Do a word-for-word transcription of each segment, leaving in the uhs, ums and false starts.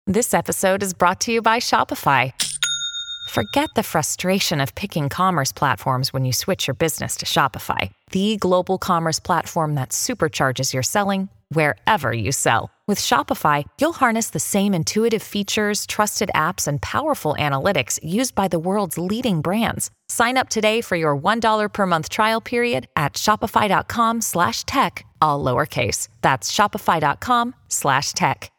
This episode is brought to you by Shopify. Forget the frustration of picking commerce platforms when you switch your business to Shopify, the global commerce platform that supercharges your selling wherever you sell. With Shopify, you'll harness the same intuitive features, trusted apps, and powerful analytics used by the world's leading brands. Sign up today for your one dollar per month trial period at shopify.com slash tech, all lowercase. That's shopify.com slash tech.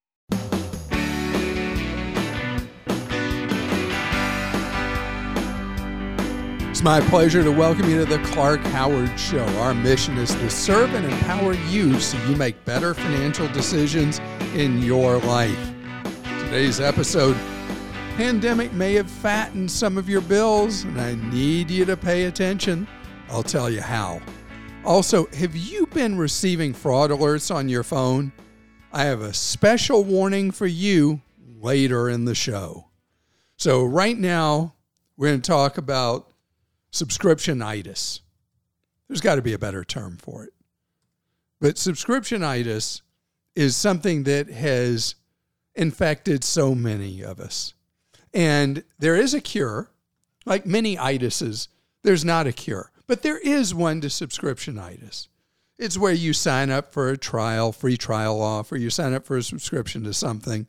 It's my pleasure to welcome you to the Clark Howard Show. Our mission is to serve and empower you so you make better financial decisions in your life. Today's episode, pandemic may have fattened some of your bills, and I need you to pay attention. I'll tell you how. Also, have you been receiving fraud alerts on your phone? I have a special warning for you later in the show. So right now, we're going to talk about subscriptionitis. There's got to be a better term for it. But subscriptionitis is something that has infected so many of us. And there is a cure. Like many itises, there's not a cure. But there is one to subscriptionitis. It's where you sign up for a trial, free trial offer, you sign up for a subscription to something,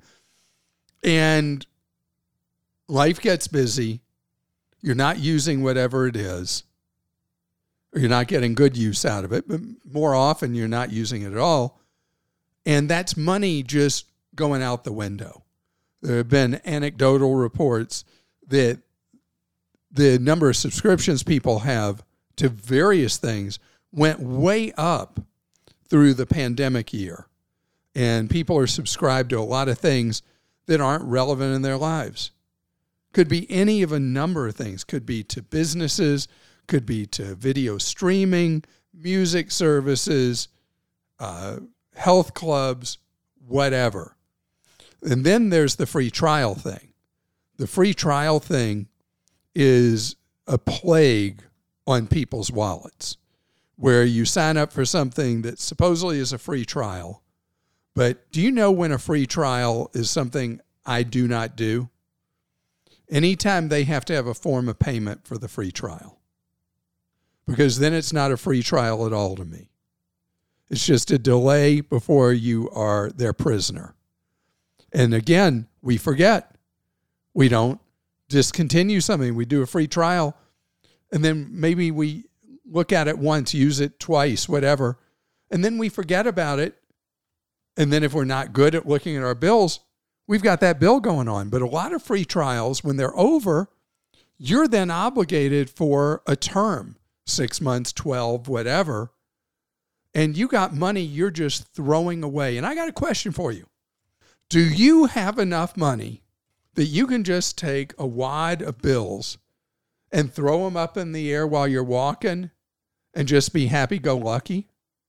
and life gets busy. You're not using whatever it is, or you're not getting good use out of it, but more often you're not using it at all. And that's money just going out the window. There have been anecdotal reports that the number of subscriptions people have to various things went way up through the pandemic year. And people are subscribed to a lot of things that aren't relevant in their lives. Could be any of a number of things. Could be to businesses, could be to video streaming, music services, uh, health clubs, whatever. And then there's the free trial thing. The free trial thing is a plague on people's wallets, where you sign up for something that supposedly is a free trial. But do you know when a free trial is something I do not do? Anytime they have to have a form of payment for the free trial. Because then it's not a free trial at all to me. It's just a delay before you are their prisoner. And again, we forget. We don't discontinue something. We do a free trial, and then maybe we look at it once, use it twice, whatever, and then we forget about it. And then if we're not good at looking at our bills, we've got that bill going on. But a lot of free trials, when they're over, you're then obligated for a term, six months, twelve, whatever. And you got money you're just throwing away. And I got a question for you. Do you have enough money that you can just take a wad of bills and throw them up in the air while you're walking and just be happy-go-lucky?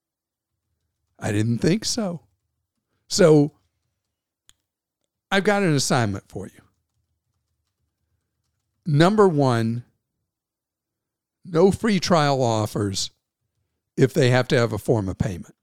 I didn't think so. So I've got an assignment for you. Number one, no free trial offers if they have to have a form of payment.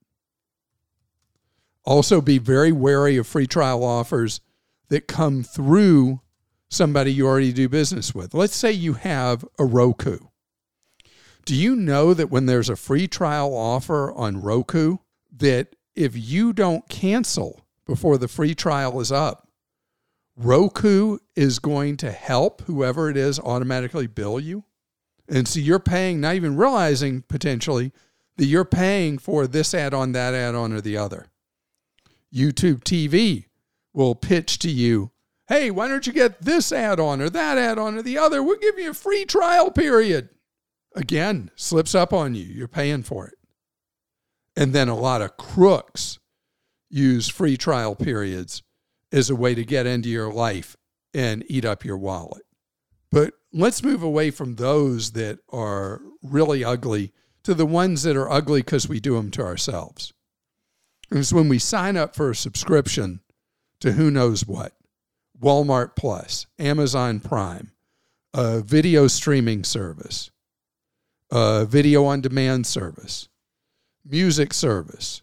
Also, be very wary of free trial offers that come through somebody you already do business with. Let's say you have a Roku. Do you know that when there's a free trial offer on Roku, that if you don't cancel before the free trial is up, Roku is going to help whoever it is automatically bill you? And so you're paying, not even realizing potentially that you're paying for this add-on, that add-on, or the other. YouTube T V will pitch to you, hey, why don't you get this add-on or that add-on or the other? We'll give you a free trial period. Again, slips up on you. You're paying for it. And then a lot of crooks use free trial periods as a way to get into your life and eat up your wallet. But let's move away from those that are really ugly to the ones that are ugly because we do them to ourselves. It's when we sign up for a subscription to who knows what, Walmart Plus, Amazon Prime, a video streaming service, a video on demand service, music service,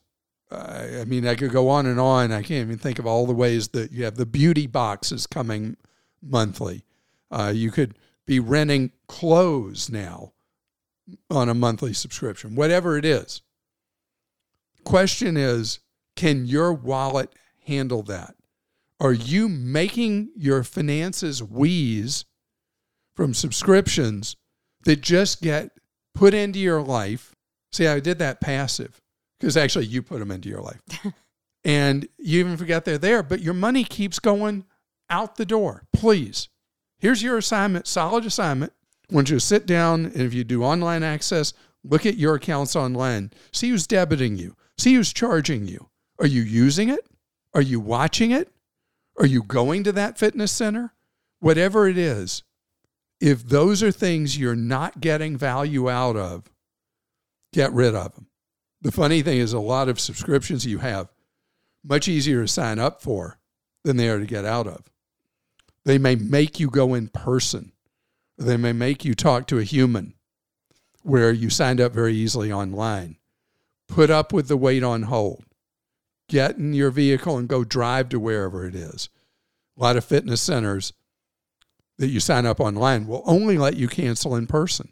Uh, I mean, I could go on and on. I can't even think of all the ways that you have the beauty boxes coming monthly. Uh, you could be renting clothes now on a monthly subscription, whatever it is. Question is, can your wallet handle that? Are you making your finances wheeze from subscriptions that just get put into your life? See, I did that passive because actually you put them into your life. And you even forget they're there, but your money keeps going out the door. Please, here's your assignment, solid assignment. I want you to sit down, and if you do online access, look at your accounts online. See who's debiting you. See who's charging you. Are you using it? Are you watching it? Are you going to that fitness center? Whatever it is, if those are things you're not getting value out of, get rid of them. The funny thing is a lot of subscriptions you have, much easier to sign up for than they are to get out of. They may make you go in person. They may make you talk to a human where you signed up very easily online. Put up with the wait on hold. Get in your vehicle and go drive to wherever it is. A lot of fitness centers that you sign up online will only let you cancel in person.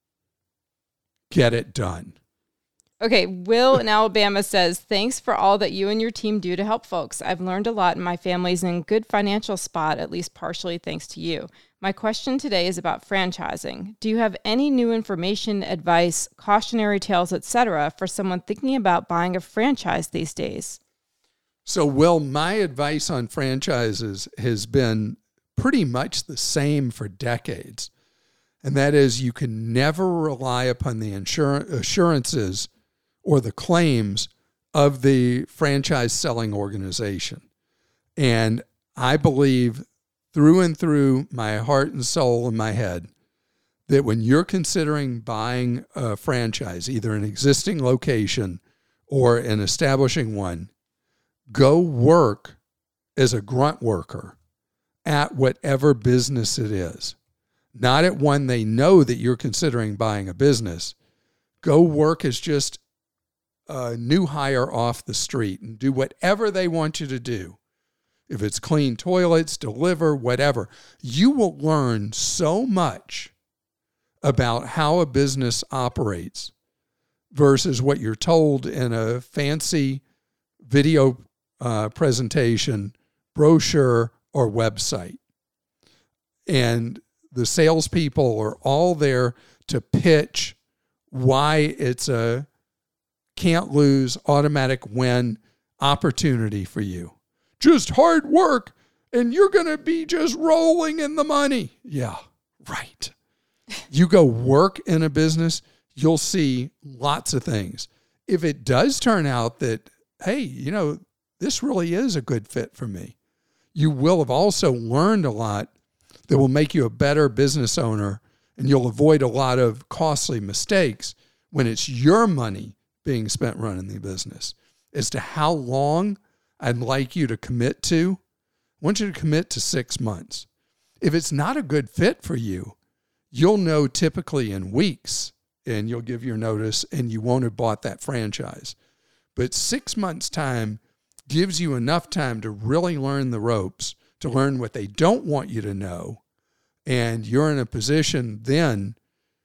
Get it done. Okay, Will in Alabama says, thanks for all that you and your team do to help folks. I've learned a lot, and my family's in a good financial spot, at least partially thanks to you. My question today is about franchising. Do you have any new information, advice, cautionary tales, et cetera, for someone thinking about buying a franchise these days? So, Will, my advice on franchises has been pretty much the same for decades. And that is, you can never rely upon the insur- assurances or the claims of the franchise selling organization. And I believe through and through my heart and soul and my head that when you're considering buying a franchise, either an existing location or an establishing one, go work as a grunt worker at whatever business it is. Not at one they know that you're considering buying a business. Go work as just a new hire off the street and do whatever they want you to do. If it's clean toilets, deliver, whatever. You will learn so much about how a business operates versus what you're told in a fancy video uh, presentation, brochure, or website. And the salespeople are all there to pitch why it's a can't lose, automatic win opportunity for you. Just hard work, and you're going to be just rolling in the money. Yeah, right. You go work in a business, you'll see lots of things. If it does turn out that, hey, you know, this really is a good fit for me, you will have also learned a lot that will make you a better business owner, and you'll avoid a lot of costly mistakes when it's your money being spent running the business. As to how long I'd like you to commit to, I want you to commit to six months. If it's not a good fit for you, you'll know typically in weeks, and you'll give your notice, and you won't have bought that franchise. But six months' time gives you enough time to really learn the ropes, to learn what they don't want you to know, and you're in a position then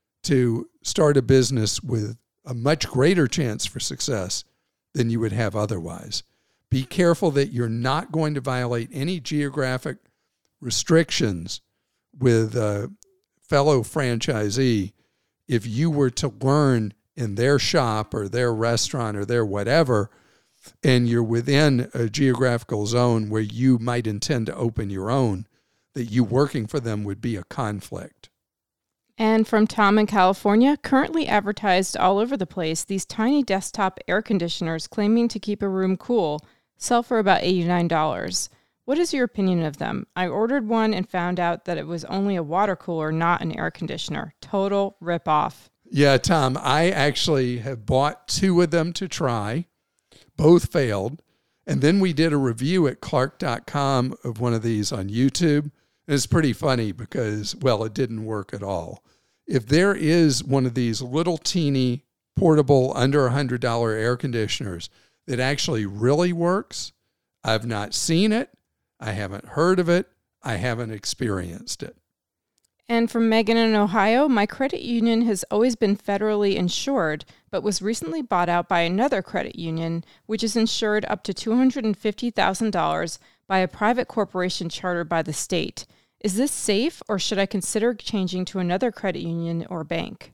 to start a business with a much greater chance for success than you would have otherwise. Be careful that you're not going to violate any geographic restrictions with a fellow franchisee if you were to learn in their shop or their restaurant or their whatever, and you're within a geographical zone where you might intend to open your own, that you working for them would be a conflict. And from Tom in California, currently advertised all over the place, these tiny desktop air conditioners claiming to keep a room cool sell for about eighty-nine dollars. What is your opinion of them? I ordered one and found out that it was only a water cooler, not an air conditioner. Total ripoff. Yeah, Tom, I actually have bought two of them to try. Both failed. And then we did a review at Clark dot com of one of these on YouTube. And it's pretty funny because, well, it didn't work at all. If there is one of these little teeny portable under one hundred dollars air conditioners that actually really works. I've not seen it. I haven't heard of it. I haven't experienced it. And from Megan in Ohio, my credit union has always been federally insured, but was recently bought out by another credit union, which is insured up to two hundred fifty thousand dollars by a private corporation chartered by the state. Is this safe, or should I consider changing to another credit union or bank?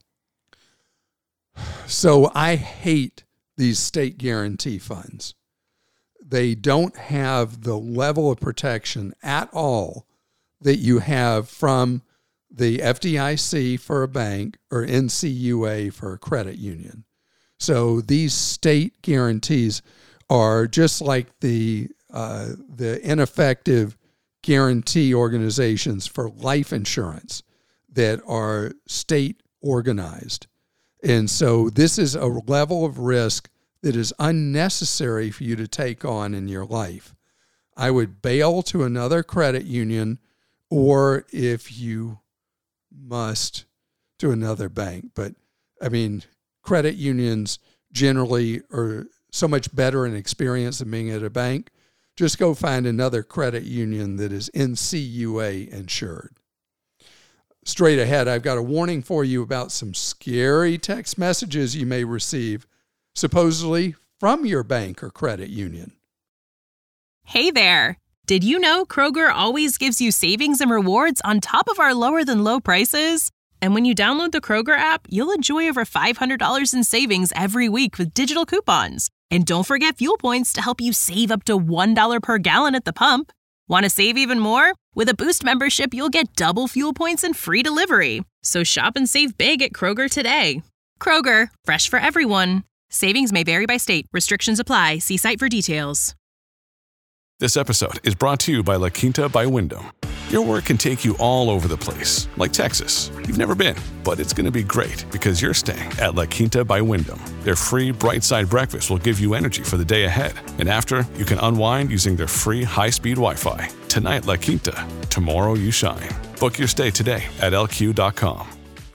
So I hate these state guarantee funds. They don't have the level of protection at all that you have from the F D I C for a bank or N C U A for a credit union. So these state guarantees are just like the uh, the ineffective guarantee organizations for life insurance that are state organized. And so this is a level of risk that is unnecessary for you to take on in your life. I would bail to another credit union, or if you must, to another bank. But I mean, credit unions generally are so much better in experience than being at a bank. Just go find another credit union that is N C U A insured. Straight ahead, I've got a warning for you about some scary text messages you may receive, supposedly from your bank or credit union. Hey there! Did you know Kroger always gives you savings and rewards on top of our lower than low prices? And when you download the Kroger app, you'll enjoy over five hundred dollars in savings every week with digital coupons. And don't forget fuel points to help you save up to one dollar per gallon at the pump. Want to save even more? With a Boost membership, you'll get double fuel points and free delivery. So shop and save big at Kroger today. Kroger, fresh for everyone. Savings may vary by state. Restrictions apply. See site for details. This episode is brought to you by La Quinta by Wyndham. Your work can take you all over the place, like Texas. You've never been, but it's going to be great because you're staying at La Quinta by Wyndham. Their free Bright Side breakfast will give you energy for the day ahead. And after, you can unwind using their free high-speed Wi-Fi. Tonight, La Quinta. Tomorrow, you shine. Book your stay today at L Q dot com.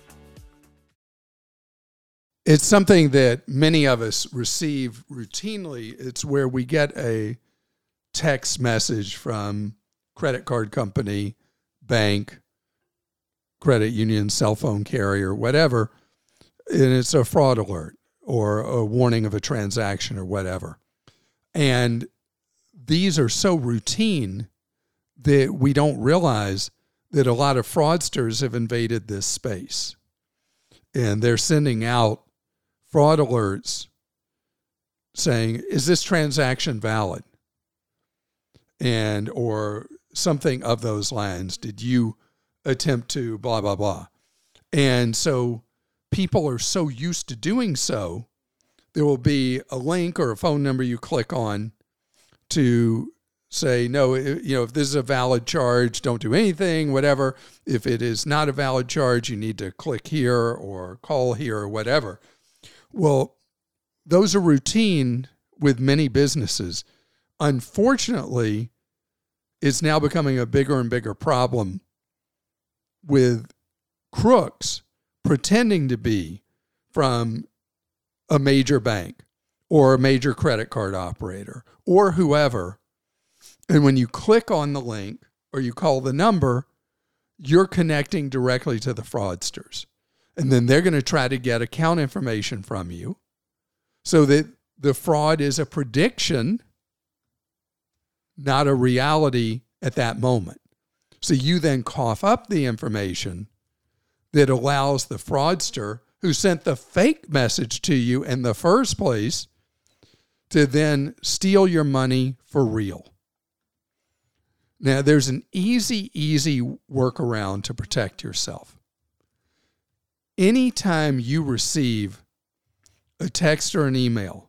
It's something that many of us receive routinely. It's where we get a text message from credit card company, bank, credit union, cell phone carrier, whatever, and it's a fraud alert or a warning of a transaction or whatever. And these are so routine that we don't realize that a lot of fraudsters have invaded this space. And they're sending out fraud alerts saying, is this transaction valid? And, or something of those lines. Did you attempt to blah, blah, blah? And so people are so used to doing so, there will be a link or a phone number you click on to say, no, you know, if this is a valid charge, don't do anything, whatever. If it is not a valid charge, you need to click here or call here or whatever. Well, those are routine with many businesses. Unfortunately, it's now becoming a bigger and bigger problem with crooks pretending to be from a major bank or a major credit card operator or whoever. And when you click on the link or you call the number, you're connecting directly to the fraudsters. And then they're going to try to get account information from you so that the fraud is a prediction, not a reality at that moment. So you then cough up the information that allows the fraudster who sent the fake message to you in the first place to then steal your money for real. Now, there's an easy, easy workaround to protect yourself. Anytime you receive a text or an email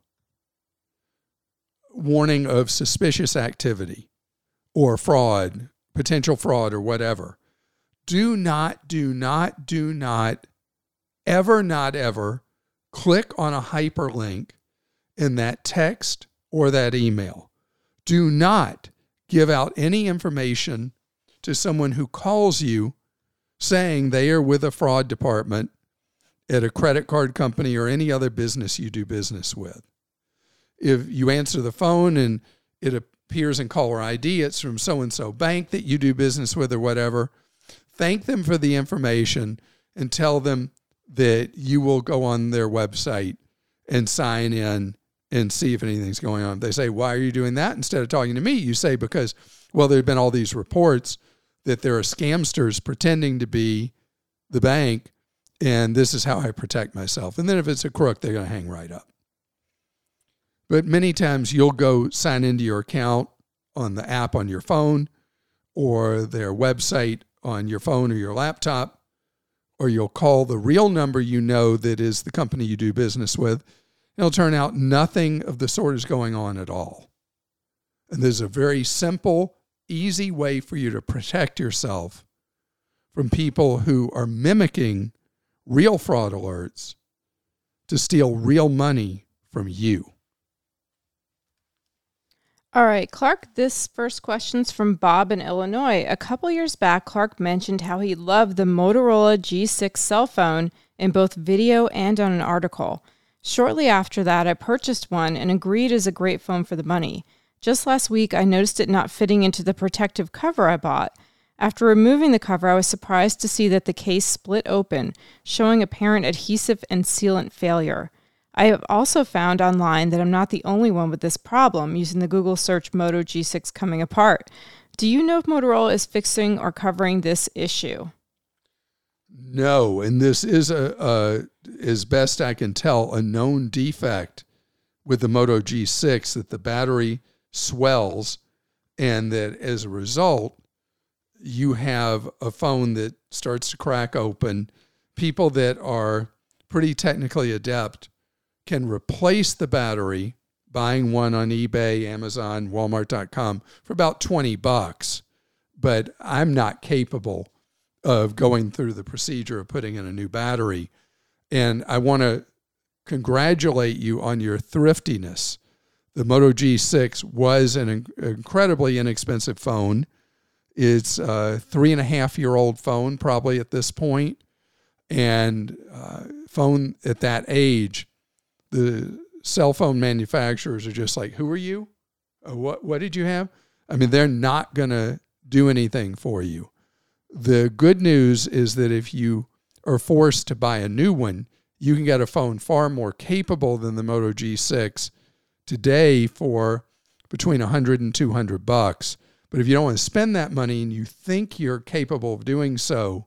warning of suspicious activity or fraud, potential fraud or whatever, do not, do not, do not, ever, not ever click on a hyperlink in that text or that email. Do not give out any information to someone who calls you saying they are with a fraud department at a credit card company or any other business you do business with. if you answer the phone and it appears in caller I D, it's from so-and-so bank that you do business with or whatever, thank them for the information and tell them that you will go on their website and sign in and see if anything's going on. If they say, why are you doing that? Instead of talking to me, you say, because, well, there have been all these reports that there are scamsters pretending to be the bank, and this is how I protect myself. And then if it's a crook, they're going to hang right up. But many times you'll go sign into your account on the app on your phone or their website on your phone or your laptop, or you'll call the real number you know that is the company you do business with. It'll turn out nothing of the sort is going on at all. And there's a very simple, easy way for you to protect yourself from people who are mimicking real fraud alerts to steal real money from you. All right, Clark, this first question's from Bob in Illinois. A couple years back, Clark mentioned how he loved the Motorola G six cell phone in both video and on an article. Shortly after that, I purchased one and agreed it is a great phone for the money. Just last week, I noticed it not fitting into the protective cover I bought. After removing the cover, I was surprised to see that the case split open, showing apparent adhesive and sealant failure. I have also found online that I'm not the only one with this problem using the Google search Moto G six coming apart. Do you know if Motorola is fixing or covering this issue? No, and this is, a, a as best I can tell, a known defect with the Moto G six, that the battery swells and that as a result, you have a phone that starts to crack open. People that are pretty technically adept can replace the battery, buying one on eBay, Amazon, Walmart dot com for about twenty bucks. But I'm not capable of going through the procedure of putting in a new battery. And I want to congratulate you on your thriftiness. The Moto G six was an incredibly inexpensive phone. It's a three and a half year old phone probably at this point. And uh, phone at that age, the cell phone manufacturers are just like, who are you? Uh, what, what did you have? I mean, they're not going to do anything for you. The good news is that if you are forced to buy a new one, you can get a phone far more capable than the Moto G six today for between one hundred and two hundred bucks. But if you don't want to spend that money and you think you're capable of doing so,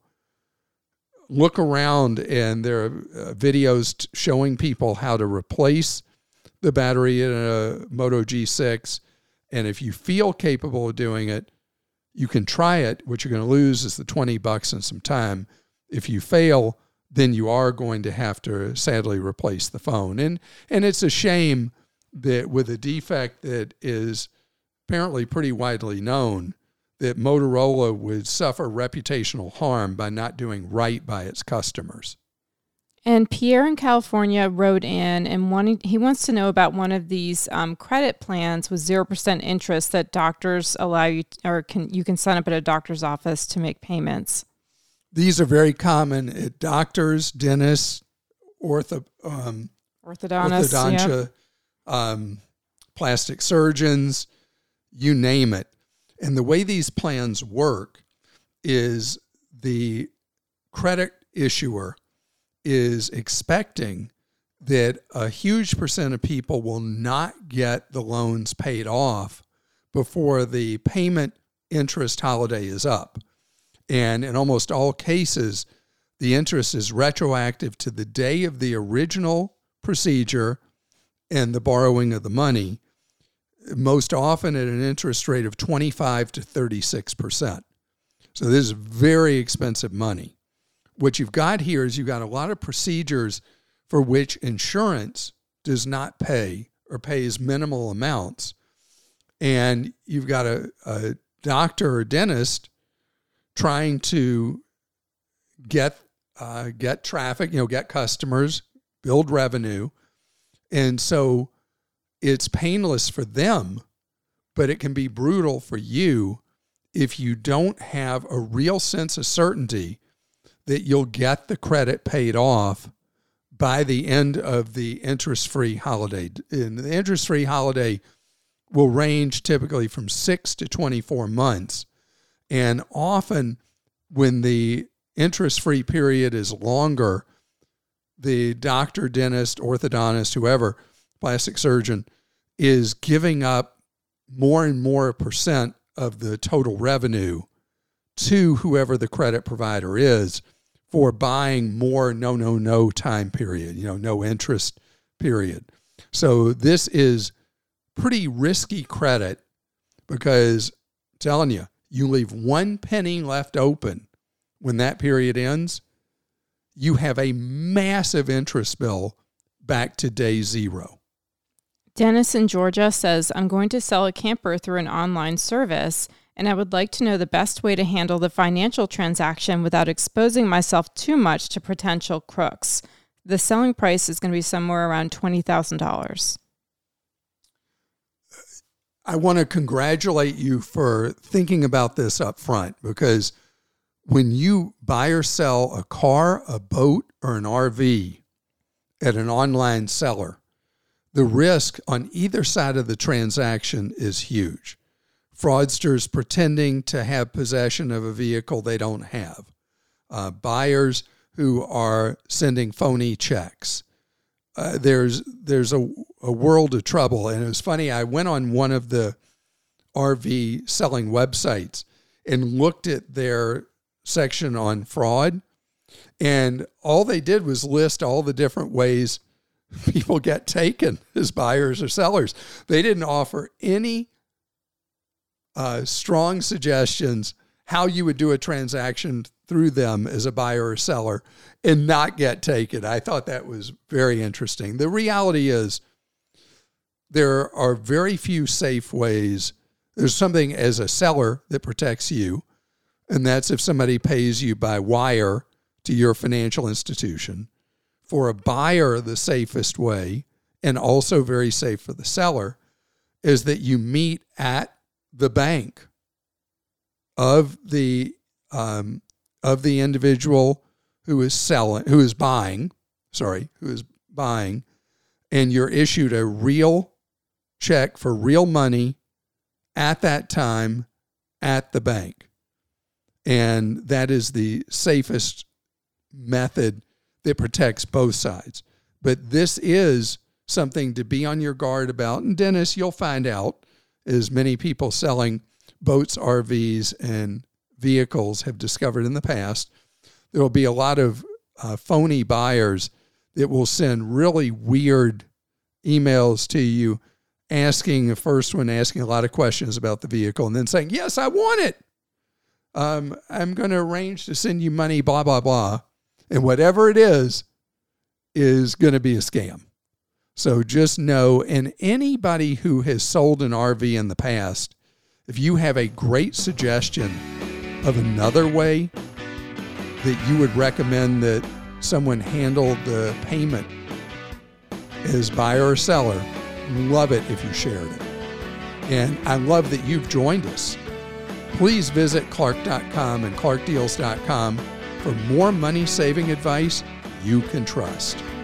look around, and there are uh, videos t- showing people how to replace the battery in a Moto G six. And if you feel capable of doing it, you can try it. What you're going to lose is the twenty bucks and some time. If you fail, then you are going to have to sadly replace the phone. And and it's a shame that with a defect that is apparently pretty widely known, that Motorola would suffer reputational harm by not doing right by its customers. And Pierre in California wrote in and wanted, he wants to know about one of these um, credit plans with zero percent interest that doctors allow you, or can you can sign up at a doctor's office to make payments. These are very common at doctors, dentists, ortho, um, orthodontists, orthodontia, yeah. um, plastic surgeons, you name it. And the way these plans work is the credit issuer is expecting that a huge percent of people will not get the loans paid off before the payment interest holiday is up. And in almost all cases, the interest is retroactive to the day of the original procedure and the borrowing of the money, most often at an interest rate of twenty-five to thirty-six percent. So this is very expensive money. What you've got here is you've got a lot of procedures for which insurance does not pay or pays minimal amounts. And you've got a, a doctor or dentist trying to get uh, get traffic, you know, get customers, build revenue. And so it's painless for them, but it can be brutal for you if you don't have a real sense of certainty that you'll get the credit paid off by the end of the interest-free holiday. And the interest-free holiday will range typically from six to twenty-four months. And often when the interest-free period is longer, the doctor, dentist, orthodontist, whoever, plastic surgeon, is giving up more and more percent of the total revenue to whoever the credit provider is for buying more no, no, no time period, you know, no interest period. So this is pretty risky credit because I'm telling you, you leave one penny left open when that period ends, you have a massive interest bill back to day zero. Dennis in Georgia says, I'm going to sell a camper through an online service, and I would like to know the best way to handle the financial transaction without exposing myself too much to potential crooks. The selling price is going to be somewhere around twenty thousand dollars. I want to congratulate you for thinking about this up front, because when you buy or sell a car, a boat, or an R V at an online seller, the risk on either side of the transaction is huge. Fraudsters pretending to have possession of a vehicle they don't have. Uh, buyers who are sending phony checks. Uh, there's there's a, a world of trouble. And it was funny, I went on one of the R V selling websites and looked at their section on fraud. And all they did was list all the different ways people get taken as buyers or sellers. They didn't offer any uh, strong suggestions how you would do a transaction through them as a buyer or seller and not get taken. I thought that was very interesting. The reality is there are very few safe ways. There's something as a seller that protects you, and that's if somebody pays you by wire to your financial institution. For a buyer, the safest way, and also very safe for the seller, is that you meet at the bank of the um, of the individual who is selling, who is buying, sorry, who is buying, and you're issued a real check for real money at that time at the bank. And that is the safest method that protects both sides. But this is something to be on your guard about. And Dennis, you'll find out, as many people selling boats, R Vs, and vehicles have discovered in the past, there will be a lot of uh, phony buyers that will send really weird emails to you, asking, the first one asking a lot of questions about the vehicle, and then saying, yes, I want it. Um, I'm going to arrange to send you money, blah, blah, blah. And whatever it is, is going to be a scam. So just know, and anybody who has sold an R V in the past, if you have a great suggestion of another way that you would recommend that someone handle the payment as buyer or seller, love it if you shared it. And I love that you've joined us. Please visit Clark dot com and Clark Deals dot com for more money-saving advice you can trust.